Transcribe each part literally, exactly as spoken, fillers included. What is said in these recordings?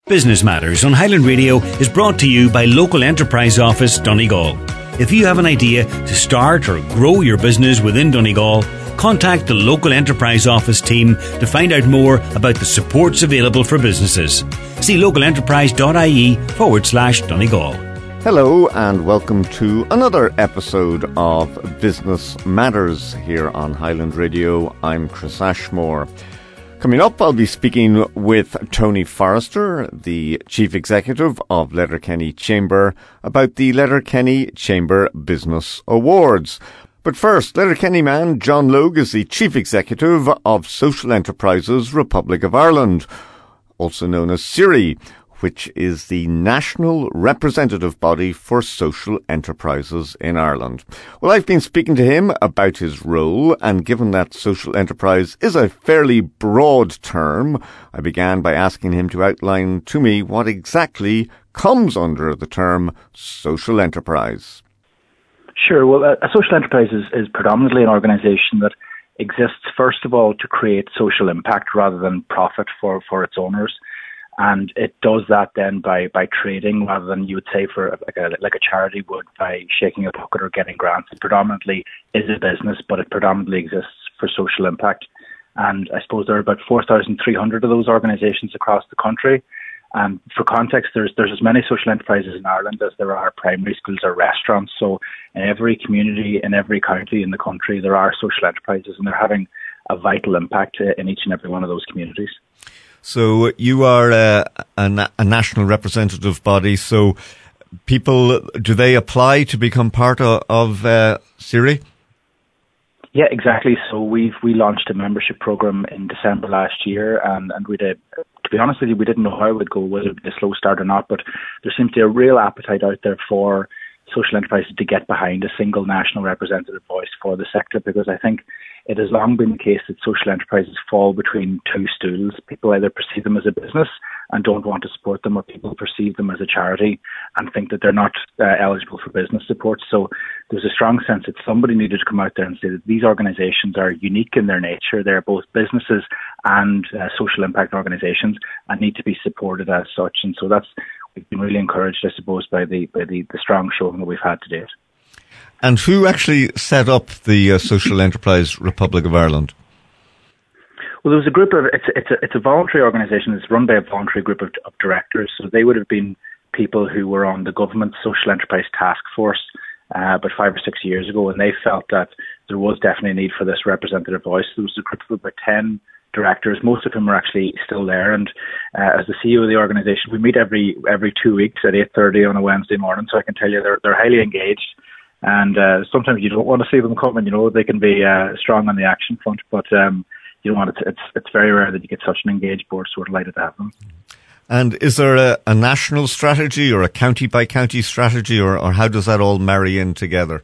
Business Matters on Highland Radio is brought to you by Local Enterprise Office Donegal. If you have an idea to start or grow your business within Donegal, contact the Local Enterprise Office team to find out more about the supports available for businesses. See localenterprise.ie forward slash Donegal. Hello and welcome to another episode of Business Matters here on Highland Radio. I'm Chris Ashmore. Coming up, I'll be speaking with Tony Forrester, the Chief Executive of Letterkenny Chamber, about the Letterkenny Chamber Business Awards. But first, Letterkenny man John Logue is the Chief Executive of Social Enterprises Republic of Ireland, also known as S E R I, which is the national representative body for social enterprises in Ireland. Well, I've been speaking to him about his role, and given that social enterprise is a fairly broad term, I began by asking him to outline to me what exactly comes under the term social enterprise. Sure. Well, a social enterprise is, is predominantly an organisation that exists, first of all, to create social impact rather than profit for, for its owners. And it does that then by, by trading rather than you would say for like a, like a charity would by shaking a bucket or getting grants. It predominantly is a business, but it predominantly exists for social impact. And I suppose there are about four thousand three hundred of those organisations across the country. And for context, there's there's as many social enterprises in Ireland as there are primary schools or restaurants. So in every community, in every county in the country, there are social enterprises, and they're having a vital impact in each and every one of those communities. So you are a, a, na- a national representative body. So people, do they apply to become part of, of uh, S E R I? Yeah, exactly. So we've we launched a membership program in December last year, and, and we did. To be honest with you, we didn't know how it would go, whether it would be a slow start or not. But there seems to be a real appetite out there for social enterprises to get behind a single national representative voice for the sector, because I think it has long been the case that social enterprises fall between two stools. People either perceive them as a business and don't want to support them, or people perceive them as a charity and think that they're not uh, eligible for business support. So there's a strong sense that somebody needed to come out there and say that these organisations are unique in their nature. They're both businesses and uh, social impact organisations and need to be supported as such. And so that's we've been really encouraged, I suppose, by the by the, the strong showing that we've had to date. And who actually set up the uh, Social Enterprise Republic of Ireland? Well, there was a group of, it's, it's, a, it's a voluntary organisation. It's run by a voluntary group of, of directors. So they would have been people who were on the government social enterprise task force uh, about five or six years ago, and they felt that there was definitely a need for this representative voice. There was a group of about ten directors, most of whom are actually still there. And uh, as the C E O of the organisation, we meet every every two weeks at eight thirty on a Wednesday morning. So I can tell you they're they're highly engaged. And uh, sometimes you don't want to see them coming. You know, they can be uh, strong on the action front, but um, you don't want it to, it's it's very rare that you get such an engaged board. So we're delighted to have them. And is there a, a national strategy or a county by county strategy, or, or how does that all marry in together?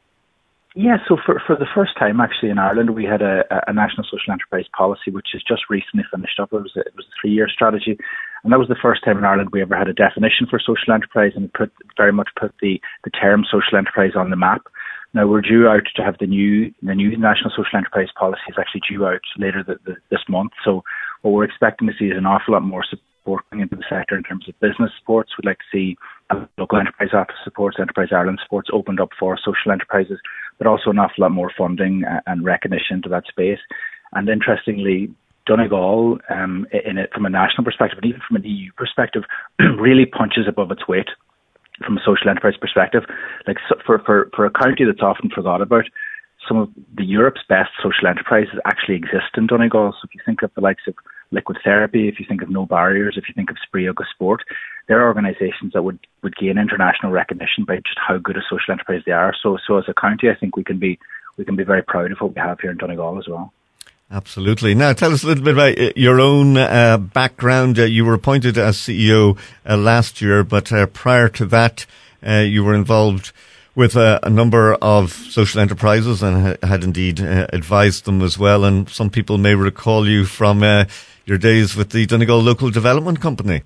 Yeah, so for, for the first time actually in Ireland, we had a, a national social enterprise policy, which has just recently finished up. It was a, it was a three-year strategy, and that was the first time in Ireland we ever had a definition for social enterprise, and it put, very much put the, the term social enterprise on the map. Now we're due out to have the new the new national social enterprise policy is actually due out later the, the, this month. So what we're expecting to see is an awful lot more support coming into the sector in terms of business supports. We'd like to see local enterprise office supports, Enterprise Ireland supports opened up for social enterprises, but also an awful lot more funding and recognition to that space. And interestingly, Donegal, um, in it, from a national perspective and even from an E U perspective, really punches above its weight from a social enterprise perspective. Like for, for, for a county that's often forgot about, some of the Europe's best social enterprises actually exist in Donegal. So if you think of the likes of Liquid Therapy, if you think of No Barriers, if you think of Spríoga Sport, they're organisations that would, would gain international recognition by just how good a social enterprise they are. So so as a county, I think we can be we can be very proud of what we have here in Donegal as well. Absolutely. Now, tell us a little bit about your own uh, background. Uh, you were appointed as C E O uh, last year, but uh, prior to that, uh, you were involved with uh, a number of social enterprises and ha- had indeed uh, advised them as well. And some people may recall you from uh, your days with the Donegal Local Development Company.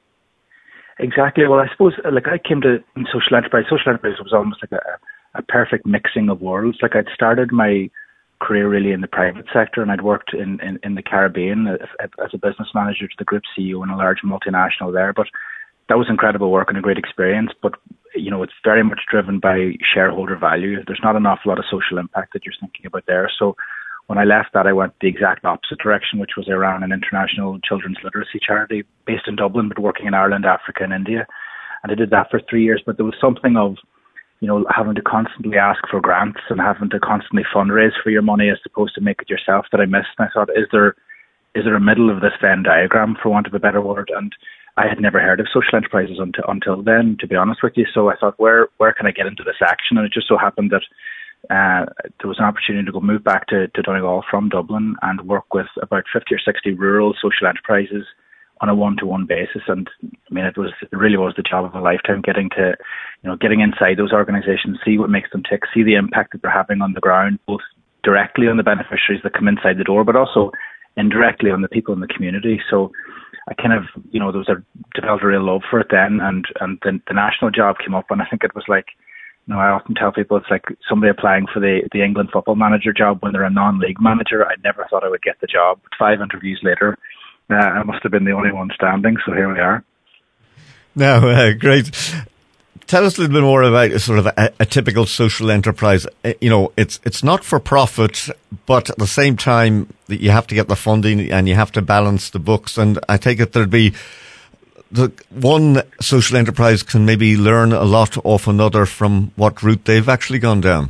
Exactly. Well, I suppose, like, I came to social enterprise. Social enterprise was almost like a, a perfect mixing of worlds. Like, I'd started my career really in the private sector, and I'd worked in, in, in the Caribbean as a business manager to the group C E O in a large multinational there. But that was incredible work and a great experience. But, you know, it's very much driven by shareholder value. There's not an awful lot of social impact that you're thinking about there. So when I left that, I went the exact opposite direction, which was I ran an international children's literacy charity based in Dublin, but working in Ireland, Africa, and India. And I did that for three years. But there was something of, you know, having to constantly ask for grants and having to constantly fundraise for your money as opposed to make it yourself that I missed. And I thought, is there is there a middle of this Venn diagram, for want of a better word? And I had never heard of social enterprises until until then, to be honest with you. So I thought, where where can I get into this action? And it just so happened that uh, there was an opportunity to go move back to, to Donegal from Dublin and work with about fifty or sixty rural social enterprises on a one-to-one basis. And I mean, it was it really was the job of a lifetime, getting to, you know, getting inside those organizations, see what makes them tick, see the impact that they're having on the ground, both directly on the beneficiaries that come inside the door, but also indirectly on the people in the community. So I kind of, you know, there was a developed a real love for it then, and and the, the national job came up, and I think it was like, you know, I often tell people it's like somebody applying for the the England football manager job when they're a non-league manager. I never thought I would get the job. But five interviews later, uh, I must have been the only one standing. So here we are. Now, uh, great. Tell us a little bit more about sort of a, a typical social enterprise. You know, it's it's not for profit, but at the same time, you have to get the funding and you have to balance the books. And I take it there'd be the one social enterprise can maybe learn a lot off another from what route they've actually gone down.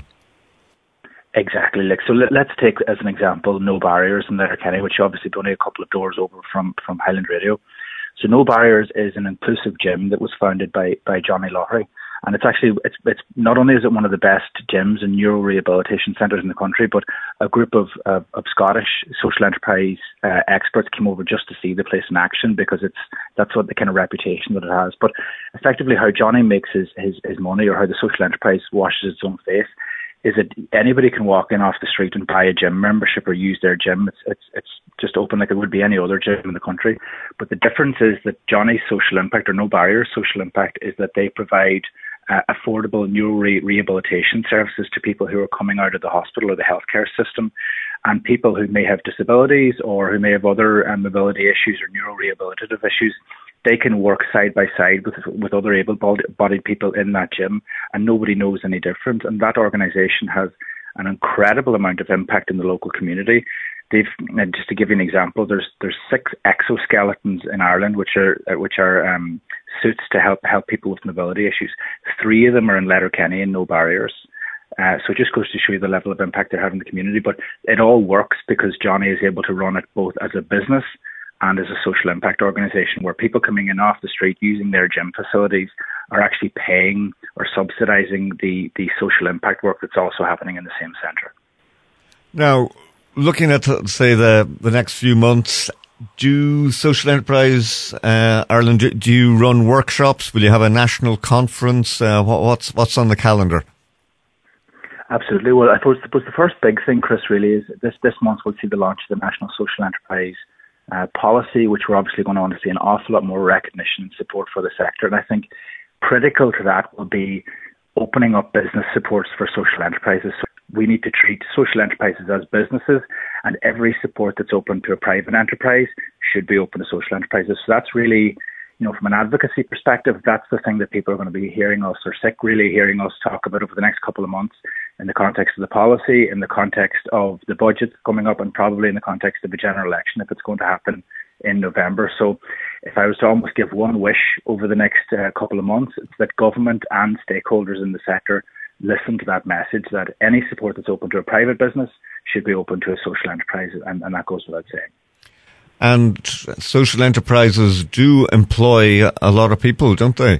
Exactly. Like, so let, let's take as an example No Barriers in Letterkenny, which obviously is only a couple of doors over from from Highland Radio. So No Barriers is an inclusive gym that was founded by, by Johnny Loughery. And it's actually, it's it's not only is it one of the best gyms and neuro rehabilitation centres in the country, but a group of, of, of Scottish social enterprise uh, experts came over just to see the place in action, because it's that's what the kind of reputation that it has. But effectively how Johnny makes his, his, his money, or how the social enterprise washes its own face, is that anybody can walk in off the street and buy a gym membership or use their gym. It's it's it's just open like it would be any other gym in the country. But the difference is that Johnny's social impact, or No Barriers social impact, is that they provide uh, affordable neuro rehabilitation services to people who are coming out of the hospital or the healthcare system, and people who may have disabilities or who may have other um, mobility issues or neuro rehabilitative issues. They can work side by side with with other able-bodied people in that gym, and nobody knows any different. And that organisation has an incredible amount of impact in the local community. They've, and just to give you an example, there's there's six exoskeletons in Ireland, which are which are um, suits to help help people with mobility issues. Three of them are in Letterkenny and No Barriers. Uh, so it just goes to show you the level of impact they're having in the community. But it all works because Johnny is able to run it both as a business and as a social impact organisation, where people coming in off the street using their gym facilities are actually paying or subsidising the, the social impact work that's also happening in the same centre. Now, looking at, say, the, the next few months, do Social Enterprise uh, Ireland, do, do you run workshops? Will you have a national conference? Uh, what, what's what's on the calendar? Absolutely. Well, I suppose, I suppose the first big thing, Chris, really is this, this month we'll see the launch of the National Social Enterprise Uh, policy, which we're obviously going to want to see an awful lot more recognition and support for the sector. And I think critical to that will be opening up business supports for social enterprises. So we need to treat social enterprises as businesses, and every support that's open to a private enterprise should be open to social enterprises. So that's really, you know, from an advocacy perspective, that's the thing that people are going to be hearing us, or sick really hearing us talk about over the next couple of months, in the context of the policy, in the context of the budget coming up, and probably in the context of a general election if it's going to happen in November. So if I was to almost give one wish over the next uh, couple of months, it's that government and stakeholders in the sector listen to that message, that any support that's open to a private business should be open to a social enterprise, and, and that goes without saying. And social enterprises do employ a lot of people, don't they?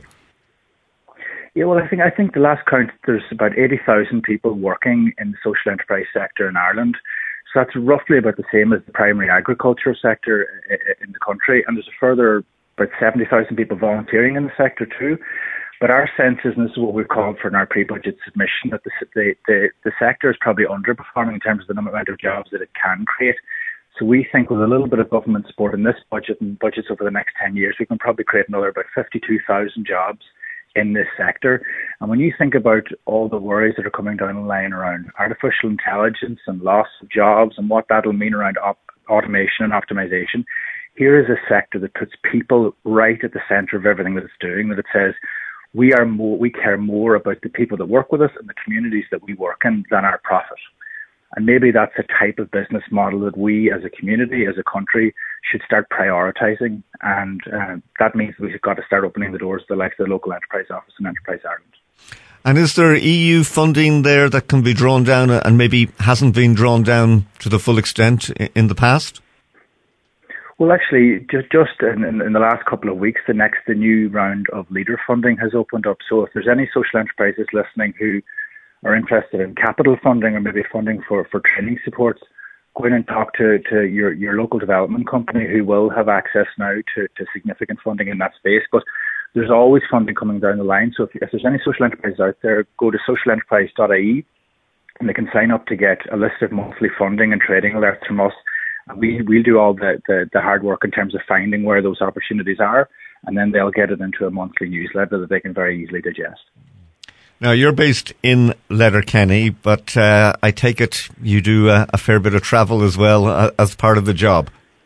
Yeah, well, I think I think the last count, there's about eighty thousand people working in the social enterprise sector in Ireland. So that's roughly about the same as the primary agricultural sector in the country. And there's a further about seventy thousand people volunteering in the sector too. But our sense is, and this is what we've called for in our pre-budget submission, that the, the, the, the sector is probably underperforming in terms of the amount of jobs that it can create. So we think with a little bit of government support in this budget and budgets over the next ten years, we can probably create another about fifty-two thousand jobs in this sector. And when you think about all the worries that are coming down the line around artificial intelligence and loss of jobs and what that'll mean around op- automation and optimization, here is a sector that puts people right at the center of everything that it's doing, that it says we are more, we care more about the people that work with us and the communities that we work in than our profit. And maybe that's a type of business model that we as a community, as a country, should start prioritising. And uh, that means we've got to start opening the doors to the likes of the local enterprise office and Enterprise Ireland. And is there E U funding there that can be drawn down and maybe hasn't been drawn down to the full extent in the past? Well, actually, just, just in, in, in the last couple of weeks, the next, the new round of leader funding has opened up. So if there's any social enterprises listening who are interested in capital funding or maybe funding for, for training supports, go in and talk to, to your, your local development company who will have access now to, to significant funding in that space. But there's always funding coming down the line. So if, if there's any social enterprises out there, go to social enterprise dot I E and they can sign up to get a list of monthly funding and trading alerts from us. And we, we'll do all the, the, the hard work in terms of finding where those opportunities are, and then they'll get it into a monthly newsletter that they can very easily digest. Now, you're based in Letterkenny, but uh, I take it you do a, a fair bit of travel as well uh, as part of the job.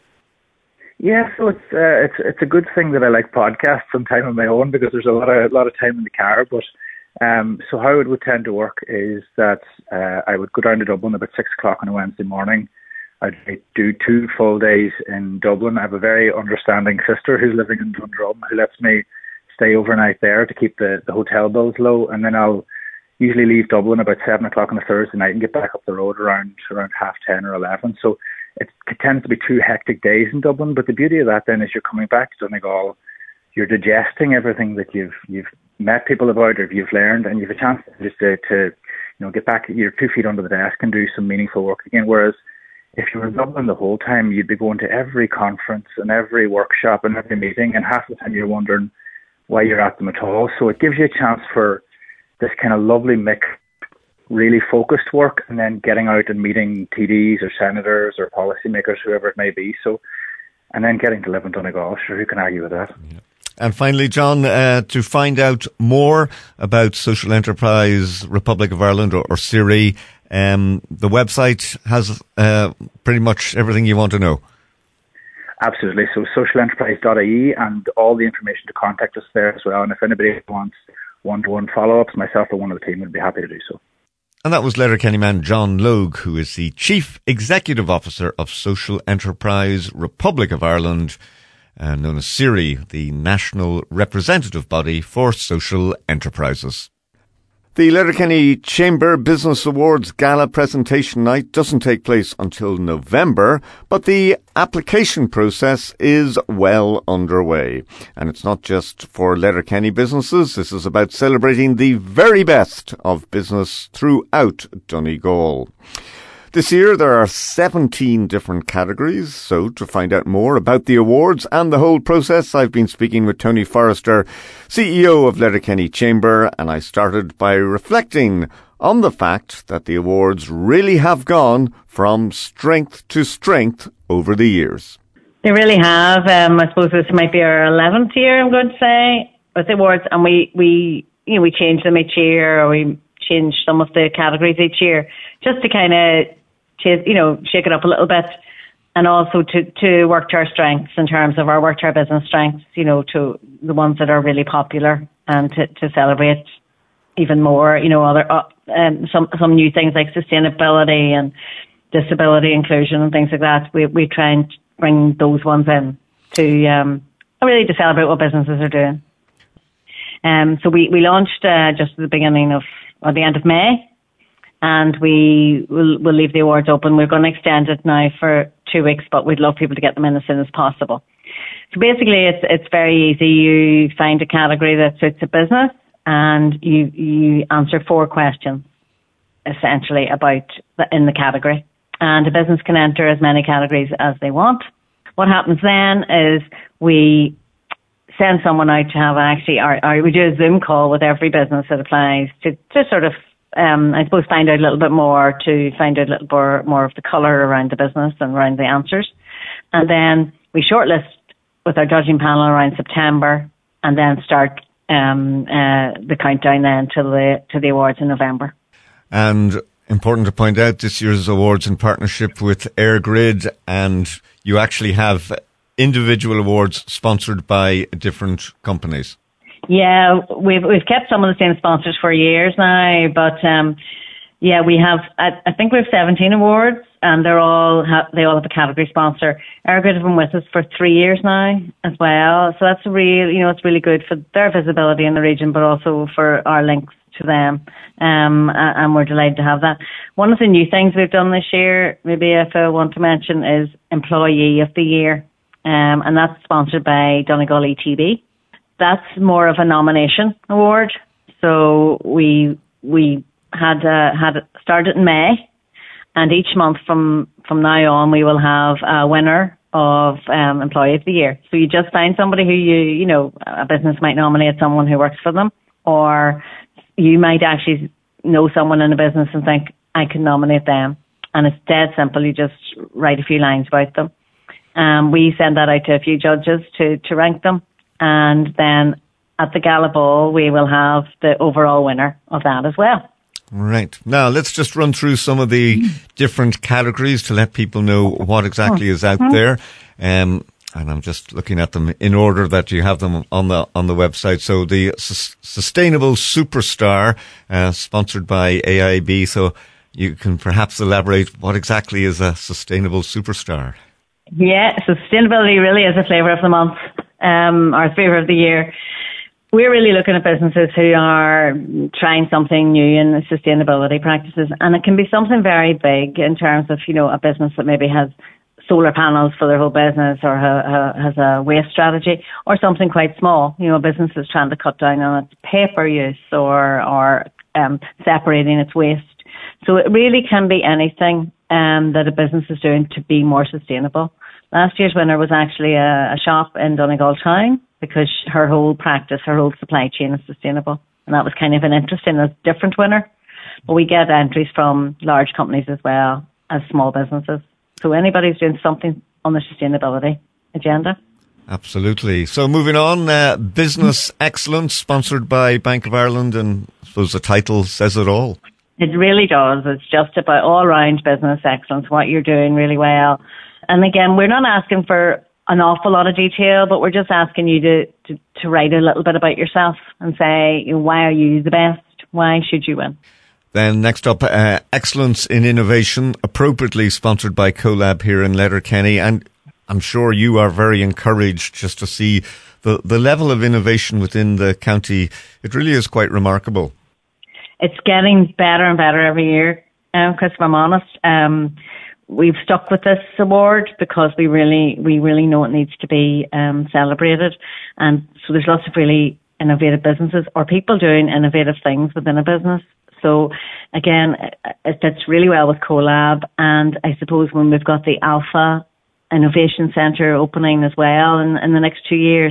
Yeah, so it's uh, it's it's a good thing that I like podcasts some time on my own because there's a lot of a lot of time in the car. But um, so how it would tend to work is that uh, I would go down to Dublin about six o'clock on a Wednesday morning. I'd do two full days in Dublin. I have a very understanding sister who's living in Dundrum who lets me stay overnight there to keep the, the hotel bills low, and then I'll usually leave Dublin about seven o'clock on a Thursday night and get back up the road around around half ten or eleven. So it, it tends to be two hectic days in Dublin. But the beauty of that then is you're coming back to Donegal, you're digesting everything that you've you've met people about or you've learned, and you've a chance just to, to you know get back your two feet under the desk and do some meaningful work again. Whereas if you were in Dublin the whole time, you'd be going to every conference and every workshop and every meeting, and half the time you're wondering why you're at them at all. So it gives you a chance for this kind of lovely mix, really focused work, and then getting out and meeting T Ds or senators or policymakers, whoever it may be. So, and then getting to live in Donegal. Sure, who can argue with that? Yeah. And finally, John, uh, to find out more about Social Enterprise Republic of Ireland, or, or S E R I, um, the website has uh, pretty much everything you want to know. Absolutely. So social enterprise dot I E, and all the information to contact us there as well. And if anybody wants one-to-one follow-ups, myself or one of the team would be happy to do so. And that was Letterkenny man John Logue, who is the Chief Executive Officer of Social Enterprise Republic of Ireland, uh, known as S E R I, the national representative body for social enterprises. The Letterkenny Chamber Business Awards Gala presentation night doesn't take place until November, but the application process is well underway. And it's not just for Letterkenny businesses. This is about celebrating the very best of business throughout Donegal. This year there are seventeen different categories, so to find out more about the awards and the whole process, I've been speaking with Tony Forrester, C E O of Letterkenny Chamber, and I started by reflecting on the fact that the awards really have gone from strength to strength over the years. They really have. Um, I suppose this might be our eleventh year, I'm going to say, with the awards, and we, we, you know, we change them each year, or we change some of the categories each year, just to kind of, you know, shake it up a little bit, and also to, to work to our strengths in terms of our work to our business strengths, you know, to the ones that are really popular, and to, to celebrate even more, you know, other uh, um, some some new things like sustainability and disability inclusion and things like that. We we try and bring those ones in to um, really to celebrate what businesses are doing. Um, so we we launched uh, just at the beginning of or the end of May. And we will we'll leave the awards open. We're going to extend it now for two weeks, but we'd love people to get them in as soon as possible. So basically, it's it's very easy. You find a category that suits a business, and you you answer four questions, essentially, about the, in the category. And a business can enter as many categories as they want. What happens then is we send someone out to have actually, or, or we do a Zoom call with every business that applies to, to sort of Um, I suppose find out a little bit more, to find out a little more, more of the colour around the business and around the answers. And then we shortlist with our judging panel around September, and then start um, uh, the countdown then to the to the awards in November. And important to point out, this year's awards in partnership with EirGrid, and you actually have individual awards sponsored by different companies. Yeah, we've we've kept some of the same sponsors for years now, but um, yeah, we have. I, I think we have seventeen awards, and they're all ha- they all have a category sponsor. EirGrid have been with us for three years now as well, so that's real. You know, it's really good for their visibility in the region, but also for our links to them. Um, and we're delighted to have that. One of the new things we've done this year, maybe if I want to mention, is Employee of the Year, um, and that's sponsored by Donegal E T B. That's more of a nomination award. So we we had uh, had it started in May, and each month from from now on we will have a winner of um, Employee of the Year. So you just find somebody who you you know a business might nominate someone who works for them, or you might actually know someone in a business and think, I can nominate them. And it's dead simple. You just write a few lines about them. Um, we send that out to a few judges to, to rank them. And then at the Gala Ball, we will have the overall winner of that as well. Right. Now, let's just run through some of the different categories to let people know what exactly is out there. Um, And I'm just looking at them in order that you have them on the on the website. So the S- Sustainable Superstar, uh, sponsored by A I B. So you can perhaps elaborate what exactly is a Sustainable Superstar. Yeah, sustainability really is a flavour of the month, um, or flavour of the year. We're really looking at businesses who are trying something new in sustainability practices, and it can be something very big in terms of, you know, a business that maybe has solar panels for their whole business, or ha, ha, has a waste strategy, or something quite small. You know, a business is trying to cut down on its paper use, or or um, separating its waste. So it really can be anything um, that a business is doing to be more sustainable. Last year's winner was actually a, a shop in Donegal town, because her whole practice, her whole supply chain is sustainable. And that was kind of an interesting, a different winner. But we get entries from large companies as well as small businesses. So anybody's doing something on the sustainability agenda. Absolutely. So moving on, uh, Business Excellence, sponsored by Bank of Ireland, and I suppose the title says it all. It really does. It's just about all-round business excellence, what you're doing really well. And again, we're not asking for an awful lot of detail, but we're just asking you to, to, to write a little bit about yourself and say, you know, why are you the best? Why should you win? Then next up, uh, Excellence in Innovation, appropriately sponsored by CoLab here in Letterkenny. And I'm sure you are very encouraged just to see the, the level of innovation within the county. It really is quite remarkable. It's getting better and better every year, um, Chris, if I'm honest. Um, we've stuck with this award because we really, we really know it needs to be um, celebrated. And so there's lots of really innovative businesses, or people doing innovative things within a business. So again, it fits really well with CoLab, and I suppose when we've got the Alpha Innovation Centre opening as well in, in the next two years,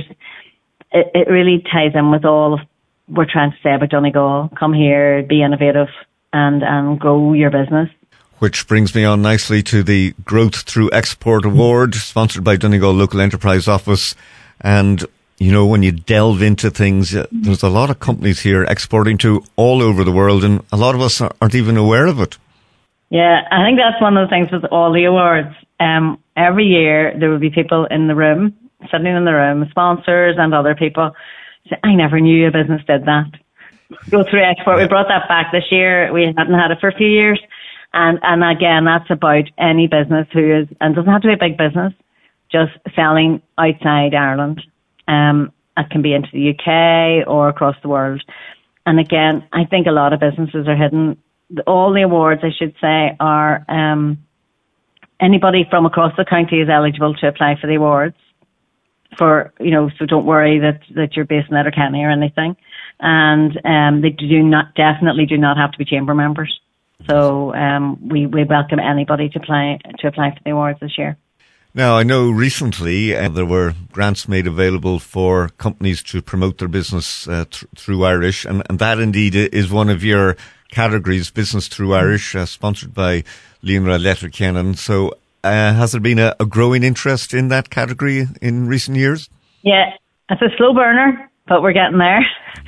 it, it really ties in with all of what we're trying to say about Donegal. Come here, be innovative, and, and grow your business. Which brings me on nicely to the Growth Through Export Award, sponsored by Donegal Local Enterprise Office. And you know, when you delve into things, there's a lot of companies here exporting to all over the world, and a lot of us aren't even aware of it. Yeah, I think that's one of the things with all the awards. Um, every year there will be people in the room, sitting in the room, sponsors and other people, say, I never knew a business did that. Go through export. We brought that back this year. We hadn't had it for a few years. And, and again, that's about any business who is, and it doesn't have to be a big business, just selling outside Ireland. Um, it can be into the U K or across the world. And again, I think a lot of businesses are hidden. All the awards, I should say, are um, anybody from across the county is eligible to apply for the awards. For you know, so don't worry that, that you're based in Letterkenny or anything. And um, they do not definitely do not have to be chamber members. So um, we we welcome anybody to apply to apply for the awards this year. Now, I know recently uh, there were grants made available for companies to promote their business uh, th- through Irish, and, and that indeed is one of your categories, Business Through Irish, uh, sponsored by Líonra Letterkenny. So uh, has there been a, a growing interest in that category in recent years? Yeah, it's a slow burner. but we're getting there.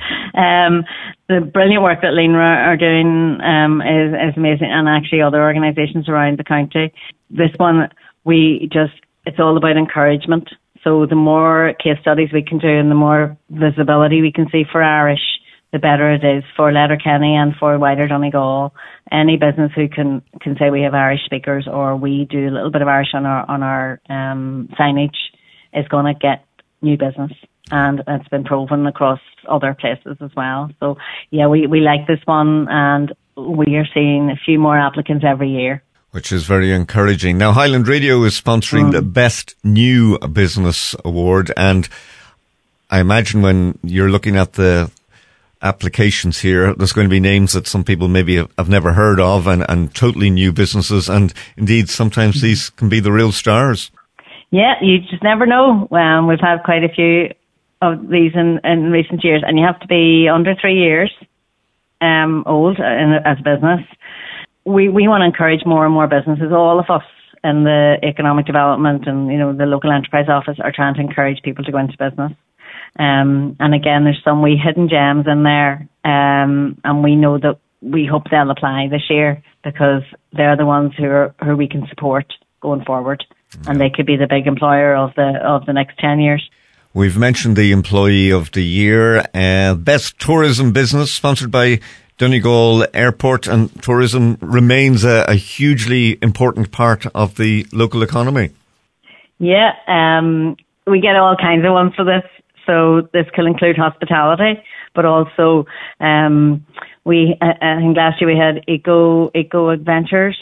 Um, the brilliant work that Leanra are doing um, is, is amazing, and actually other organisations around the county. This one, we just, it's all about encouragement. So the more case studies we can do and the more visibility we can see for Irish, the better it is for Letterkenny and for wider Donegal. Any business who can, can say we have Irish speakers or we do a little bit of Irish on our on our um, signage is going to get new business. And it's been proven across other places as well. So, yeah, we, we like this one, and we are seeing a few more applicants every year. Which is very encouraging. Now, Highland Radio is sponsoring mm. the Best New Business Award, and I imagine when you're looking at the applications here, there's going to be names that some people maybe have, have never heard of, and, and totally new businesses, and indeed sometimes these can be the real stars. Yeah, you just never know. Um, we've had quite a few of these in, in recent years, and you have to be under three years um, old in, as a business. We we want to encourage more and more businesses. All of us in the economic development and, you know, the local enterprise office are trying to encourage people to go into business. Um, and again, there's some wee hidden gems in there, um, and we know that we hope they'll apply this year because they're the ones who are, who we can support going forward, mm-hmm. and they could be the big employer of the of the next ten years. We've mentioned the Employee of the Year, uh, Best Tourism Business, sponsored by Donegal Airport, and tourism remains a, a hugely important part of the local economy. Yeah, um, we get all kinds of ones for this. So this can include hospitality, but also um, we, uh, I think last year we had eco eco adventures.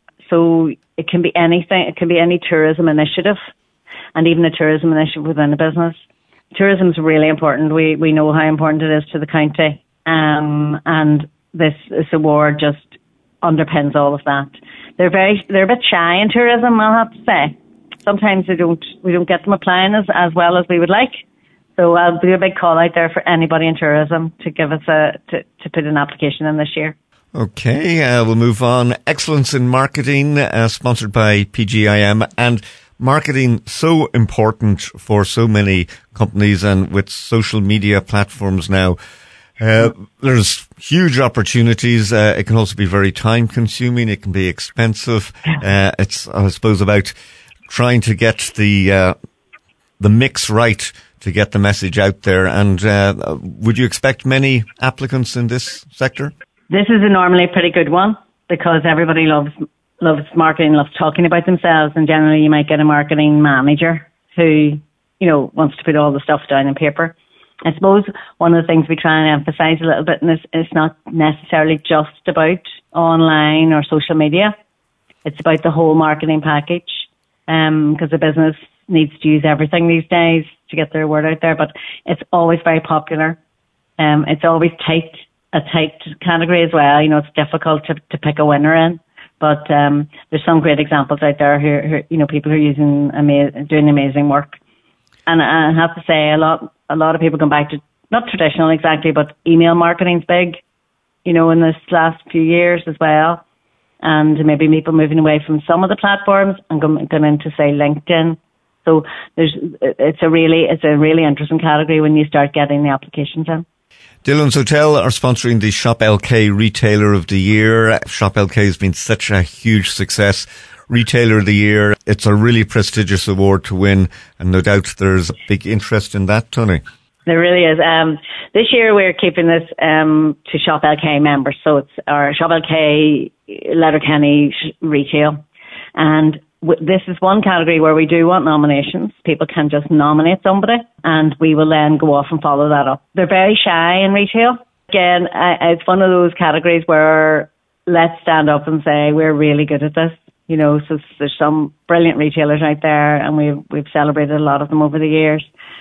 So it can be anything. It can be any tourism initiative, and even a tourism initiative within a business. Tourism is really important. We we know how important it is to the county, um, and this this award just underpins all of that. They're very they're a bit shy in tourism, I'll have to say. Sometimes we don't we don't get them applying as as well as we would like. So I'll do a big call out there for anybody in tourism to give us a to, to put an application in this year. Okay, uh, we'll move on. Excellence in Marketing, uh, sponsored by P G I M, and marketing so important for so many companies, and with social media platforms now, uh, there's huge opportunities. Uh, it can also be very time consuming. It can be expensive. Uh, it's, I suppose, about trying to get the uh, the mix right to get the message out there. And uh, would you expect many applicants in this sector? This is a normally a pretty good one because everybody loves loves marketing, loves talking about themselves, and generally you might get a marketing manager who, you know, wants to put all the stuff down in paper. I suppose one of the things we try and emphasise a little bit in this is not necessarily just about online or social media. It's about the whole marketing package, um, because the business needs to use everything these days to get their word out there, but it's always very popular. Um, it's always tight, a tight category as well. You know, it's difficult to, to pick a winner in, but um, there's some great examples out there who, who you know, people who are using ama- doing amazing work. And I have to say, a lot, a lot of people come back to not traditional exactly, but email marketing's big, you know, in this last few years as well. And maybe people moving away from some of the platforms and going, going into, say, LinkedIn. So there's, it's a really, it's a really interesting category when you start getting the applications in. Dillon's Hotel are sponsoring the Shop L K Retailer of the Year. Shop L K has been such a huge success. Retailer of the Year, it's a really prestigious award to win, and no doubt there's a big interest in that, Tony. There really is. Um, this year we're keeping this um, to Shop L K members, so it's our Shop L K Letterkenny Retail, and this is one category where we do want nominations. People can just nominate somebody and we will then go off and follow that up. They're very shy in retail. Again, it's one of those categories where let's stand up and say we're really good at this. You know, so there's some brilliant retailers out there, and we've we've celebrated a lot of them over the years.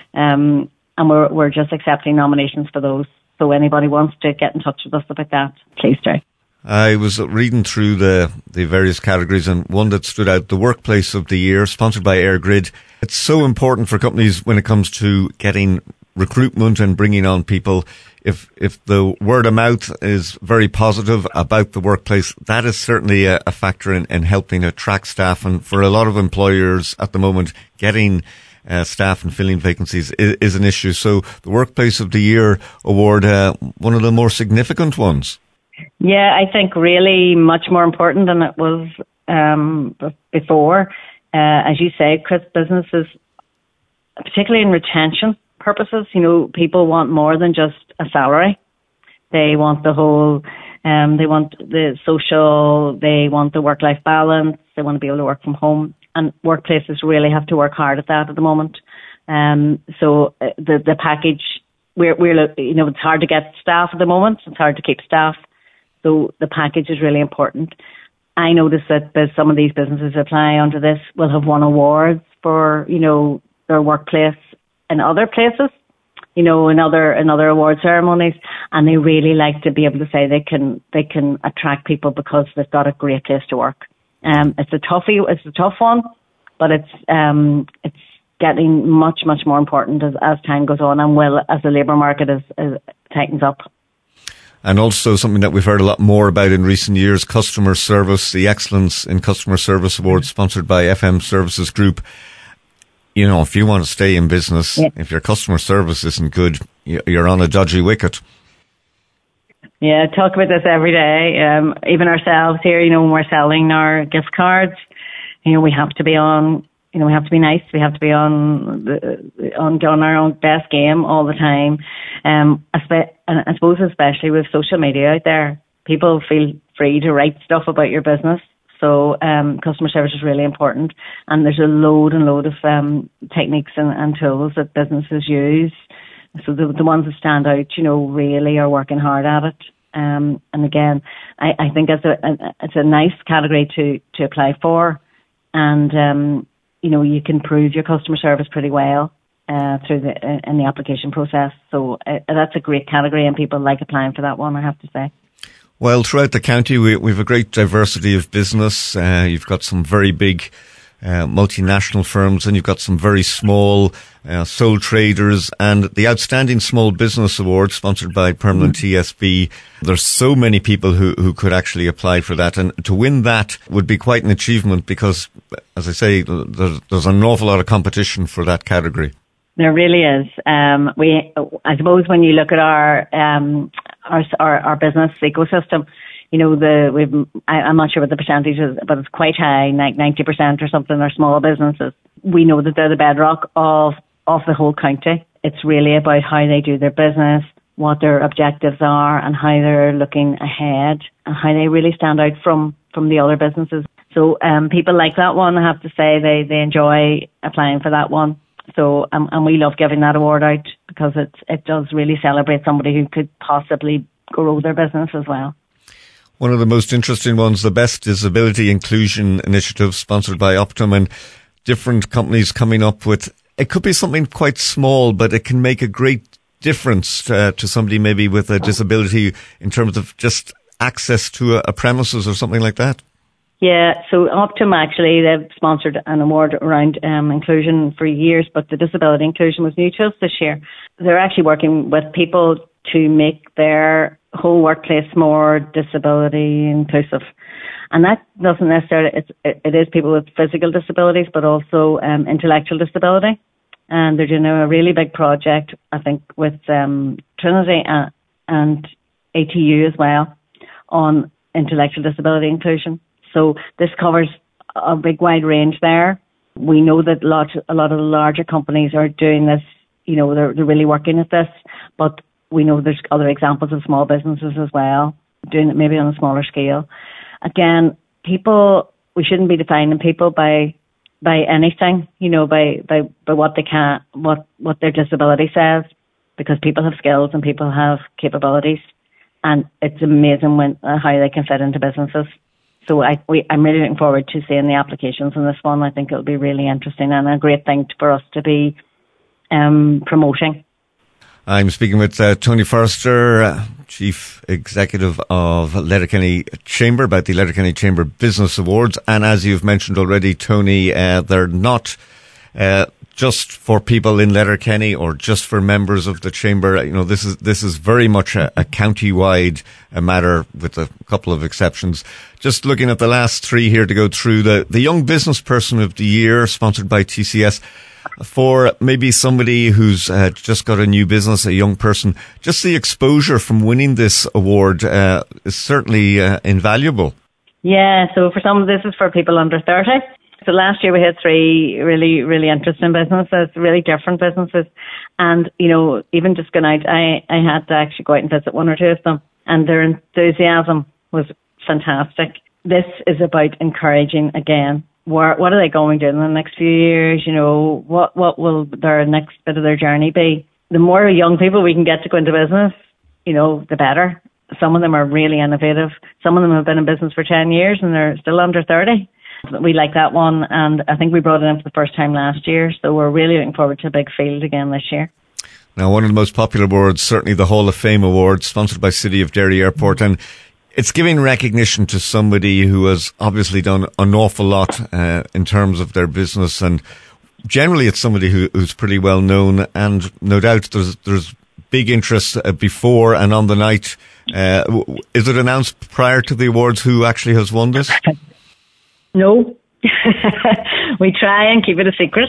Um, and we're we're just accepting nominations for those. So anybody wants to get in touch with us about that, please do. I was reading through the, the various categories, and one that stood out, the Workplace of the Year, sponsored by AirGrid. It's so important for companies when it comes to getting recruitment and bringing on people. If if the word of mouth is very positive about the workplace, that is certainly a, a factor in, in helping attract staff. And for a lot of employers at the moment, getting uh, staff and filling vacancies is, is an issue. So the Workplace of the Year award, uh, one of the more significant ones. Yeah, I think really much more important than it was um, before. Uh, as you say, Chris, businesses, particularly in retention purposes, you know, people want more than just a salary. They want the whole, um, they want the social, they want the work-life balance, they want to be able to work from home. And workplaces really have to work hard at that at the moment. Um, so uh, the the package, we're, we're, you know, it's hard to get staff at the moment. It's hard to keep staff. So the package is really important. I notice that some of these businesses apply under this will have won awards for, you know, their workplace in other places, you know, in other, in other award ceremonies. And they really like to be able to say they can, they can attract people because they've got a great place to work. Um, it's a toughie, it's a tough one, but it's, um, it's getting much, much more important as, as time goes on and will as the labour market is, is, tightens up. And also something that we've heard a lot more about in recent years, customer service, the Excellence in Customer Service Award sponsored by F M Services Group. You know, if you want to stay in business, yeah. if your customer service isn't good, you're on a dodgy wicket. Yeah, talk about this every day. Um, even ourselves here, you know, when we're selling our gift cards, you know, we have to be on, you know, we have to be nice. We have to be on the, on, on our own best game all the time. Um, and I suppose especially with social media out there, people feel free to write stuff about your business. So um, customer service is really important. And there's a load and load of um, techniques and, and tools that businesses use. So the, the ones that stand out, you know, really are working hard at it. Um, and again, I, I think it's a, a it's a nice category to, to apply for. And, um, you know, you can prove your customer service pretty well uh, through the uh, in the application process. So uh, that's a great category and people like applying for that one, I have to say. Well, throughout the county, we, we have a great diversity of business. Uh, you've got some very big uh, multinational firms and you've got some very small uh, sole traders, and the Outstanding Small Business Award sponsored by Permanent mm-hmm. T S B. There's so many people who, who could actually apply for that, and to win that would be quite an achievement because, as I say, there's, there's an awful lot of competition for that category. There really is. Um, we, I suppose, when you look at our um, our, our our business ecosystem, you know, the we've. I, I'm not sure what the percentage is, but it's quite high, like ninety percent or something, are small businesses. We know that they're the bedrock of of the whole county. It's really about how they do their business, what their objectives are, and how they're looking ahead, and how they really stand out from from the other businesses. So um, people like that one. I have to say they they enjoy applying for that one. So, um, and we love giving that award out because it it does really celebrate somebody who could possibly grow their business as well. One of the most interesting ones, the Best Disability Inclusion Initiative, sponsored by Optum, and different companies coming up with, it could be something quite small, but it can make a great difference uh, to somebody maybe with a disability in terms of just access to a, a premises or something like that. Yeah, so Optum actually, they've sponsored an award around um, inclusion for years, but the disability inclusion was new to us this year. They're actually working with people to make their whole workplace more disability inclusive. And that doesn't necessarily, it's, it, it is people with physical disabilities, but also um, intellectual disability. And they're doing a really big project, I think, with um, Trinity and, and A T U as well on intellectual disability inclusion. So this covers a big wide range there. We know that a lot, a lot of the larger companies are doing this, you know, they're, they're really working at this, but we know there's other examples of small businesses as well, doing it maybe on a smaller scale. Again, people, we shouldn't be defining people by by anything, you know, by, by, by what they can, what, what their disability says, because people have skills and people have capabilities, and it's amazing when uh, how they can fit into businesses. So I, we, I'm really looking forward to seeing the applications in this one. I think it'll be really interesting and a great thing for us to be um, promoting. I'm speaking with uh, Tony Forrester, uh, Chief Executive of Letterkenny Chamber, about the Letterkenny Chamber Business Awards. And as you've mentioned already, Tony, uh, they're not uh, just for people in Letterkenny or just for members of the Chamber. You know, this is this is very much a, a county-wide uh, matter, with a couple of exceptions. Just looking at the last three here to go through, the, the Young Business Person of the Year, sponsored by T C S. for maybe somebody who's uh, just got a new business, a young person, just the exposure from winning this award uh, is certainly uh, invaluable. Yeah, so for some, this is for people under thirty. So last year we had three really, really interesting businesses, really different businesses. And, you know, even just going out, I, I had to actually go out and visit one or two of them. And their enthusiasm was fantastic. This is about encouraging, again, what, what are they going to do in the next few years? You know, what, what will their next bit of their journey be? The more young people we can get to go into business, you know, the better. Some of them are really innovative. Some of them have been in business for ten years and they're still under thirty. We like that one, and I think we brought it in for the first time last year, so we're really looking forward to a big field again this year. Now, one of the most popular awards, certainly the Hall of Fame Award, sponsored by City of Derry Airport, and it's giving recognition to somebody who has obviously done an awful lot uh, in terms of their business, and generally it's somebody who, who's pretty well known, and no doubt there's there's big interest uh, before and on the night. Uh, is it announced prior to the awards who actually has won this? No. We try and keep it a secret.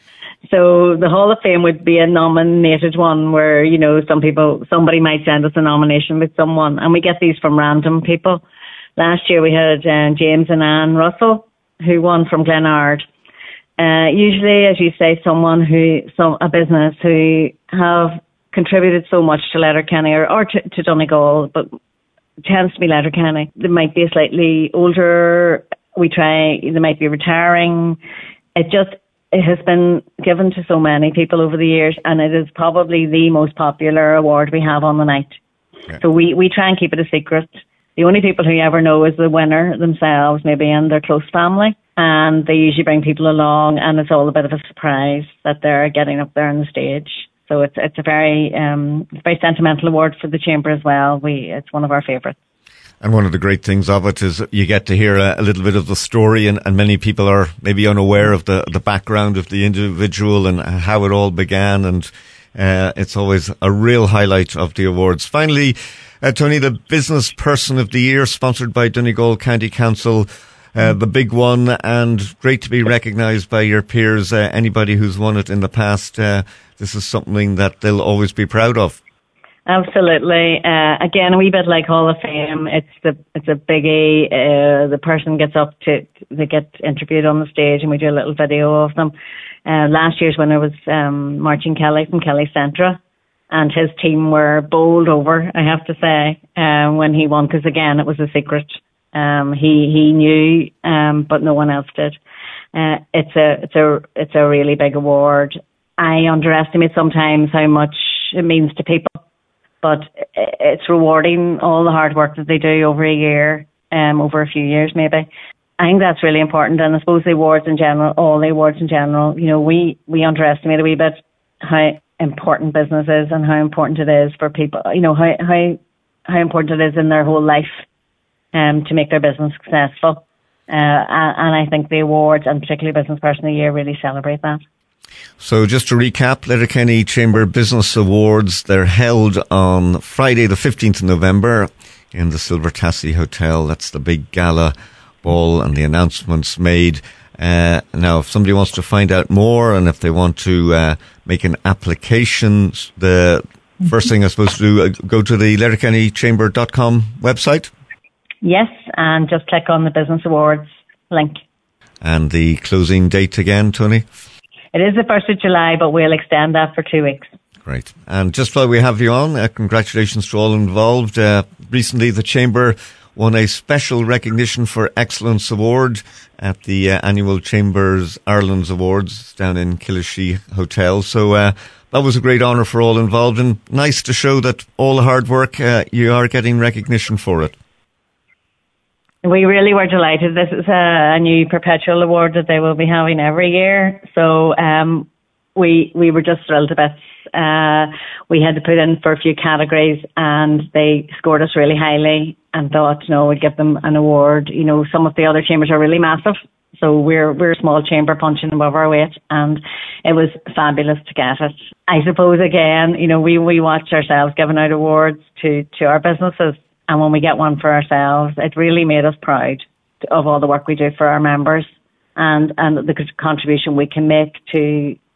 So the Hall of Fame would be a nominated one where, you know, some people, somebody might send us a nomination with someone, and we get these from random people. Last year we had uh, James and Anne Russell, who won from Glenard. Uh, usually, as you say, someone who, some a business who have contributed so much to Letterkenny or, or to, to Donegal, but it tends to be Letterkenny. They might be slightly older. We try, they might be retiring. It just, it has been given to so many people over the years, and it is probably the most popular award we have on the night. Okay. So we, we try and keep it a secret. The only people who ever know is the winner themselves, maybe, and their close family. And they usually bring people along, and it's all a bit of a surprise that they're getting up there on the stage. So it's it's a very um, very sentimental award for the Chamber as well. We It's one of our favourites. And one of the great things of it is you get to hear a, a little bit of the story, and, and many people are maybe unaware of the, the background of the individual and how it all began, and uh, it's always a real highlight of the awards. Finally, uh, Tony, the Business Person of the Year, sponsored by Donegal County Council, uh, the big one, and great to be recognised by your peers. Uh, anybody who's won it in the past, uh, this is something that they'll always be proud of. Absolutely. Uh, again, a wee bit like Hall of Fame. It's the it's a biggie. Uh, the person gets up to they get interviewed on the stage, and we do a little video of them. Uh, last year's winner was um, Martin Kelly from Kelly Centra, and his team were bowled over, I have to say, um, when he won, because again, it was a secret. Um, he he knew, um, but no one else did. Uh, it's a it's a it's a really big award. I underestimate sometimes how much it means to people. But it's rewarding all the hard work that they do over a year, um, over a few years maybe. I think that's really important. And I suppose the awards in general, all the awards in general, you know, we, we underestimate a wee bit how important business is and how important it is for people, you know, how how, how important it is in their whole life um, to make their business successful. Uh, and, and I think the awards, and particularly Business Person of the Year, really celebrate that. So just to recap, Letterkenny Chamber Business Awards, they're held on Friday the fifteenth of November in the Silver Tassie Hotel. That's the big gala ball and the announcements made. Uh, now, if somebody wants to find out more and if they want to uh, make an application, the first thing I suppose to do, uh, go to the letterkenny chamber dot com website? Yes, and just click on the Business Awards link. And the closing date again, Tony? It is the first of July, but we'll extend that for two weeks. Great. And just while we have you on, uh, congratulations to all involved. Uh, recently, the Chamber won a special recognition for excellence award at the uh, annual Chambers Ireland's Awards down in Killashee Hotel. So uh, that was a great honour for all involved, and nice to show that all the hard work, uh, you are getting recognition for it. We really were delighted. This is a, a new perpetual award that they will be having every year. So um, we we were just thrilled to bits. Uh, we had to put in for a few categories, and they scored us really highly and thought, you know, we'd give them an award. You know, some of the other chambers are really massive, so we're we're a small chamber punching above our weight, and it was fabulous to get it. I suppose, again, you know, we, we watch ourselves giving out awards to, to our businesses. And when we get one for ourselves, it really made us proud of all the work we do for our members and, and the contribution we can make to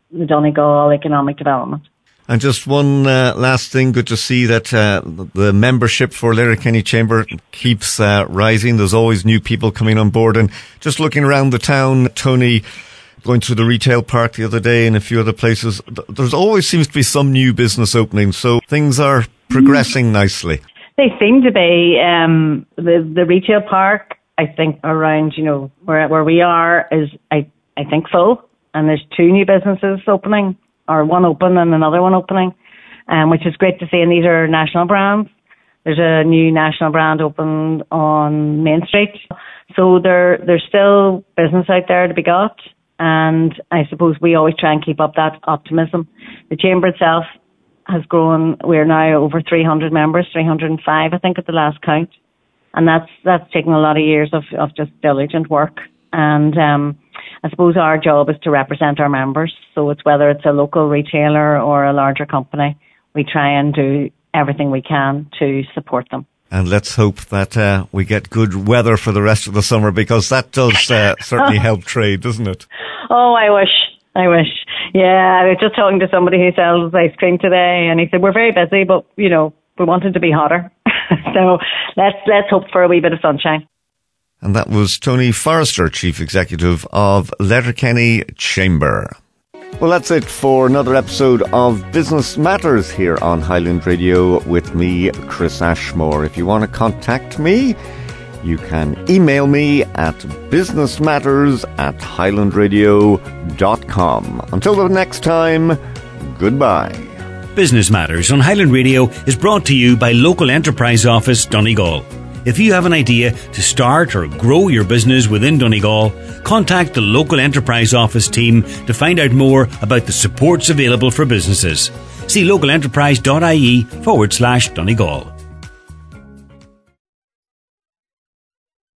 the Donegal economic development. And just one uh, last thing, good to see that uh, the membership for Letterkenny Chamber keeps uh, rising. There's always new people coming on board. And just looking around the town, Tony, going through the retail park the other day and a few other places, there's always seems to be some new business opening. So things are progressing nicely. They seem to be. Um, the, the retail park, I think, around, you know, where where we are is, I, I think, full. And there's two new businesses opening, or one open and another one opening, um, which is great to see. And these are national brands. There's a new national brand opened on Main Street. So there, there's still business out there to be got. And I suppose we always try and keep up that optimism. The Chamber itself has grown. We're now over three hundred members, three hundred five, I think, at the last count. And that's that's taken a lot of years of, of just diligent work. And um, I suppose our job is to represent our members. So it's whether it's a local retailer or a larger company, we try and do everything we can to support them. And let's hope that uh, we get good weather for the rest of the summer, because that does uh, certainly help trade, doesn't it? Oh, I wish. I wish. Yeah, I was just talking to somebody who sells ice cream today, and he said, we're very busy, but, you know, we want it to be hotter. So let's let's hope for a wee bit of sunshine. And that was Tony Forrester, Chief Executive of Letterkenny Chamber. Well, that's it for another episode of Business Matters here on Highland Radio with me, Chris Ashmore. If you want to contact me, you can email me at businessmatters at highlandradio dot com. Until the next time, goodbye. Business Matters on Highland Radio is brought to you by Local Enterprise Office, Donegal. If you have an idea to start or grow your business within Donegal, contact the Local Enterprise Office team to find out more about the supports available for businesses. See localenterprise.ie forward slash Donegal.